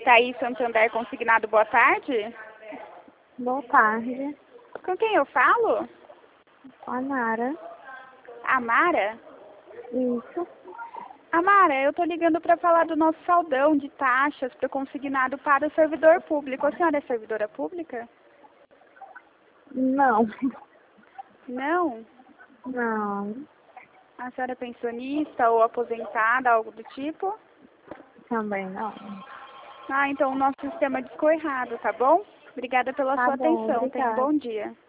Thaís Santander Consignado, boa tarde. Boa tarde. Com quem eu falo? A Nara. Amara? Isso. Amara, eu tô ligando para falar do nosso saldão de taxas para consignado para o servidor público. A senhora é servidora pública? Não. Não? Não. A senhora é pensionista ou aposentada, algo do tipo? Também não. Ah, então o nosso sistema discou errado, tá bom? Obrigada pela Tá sua bom, atenção. Tenha um obrigada. bom dia.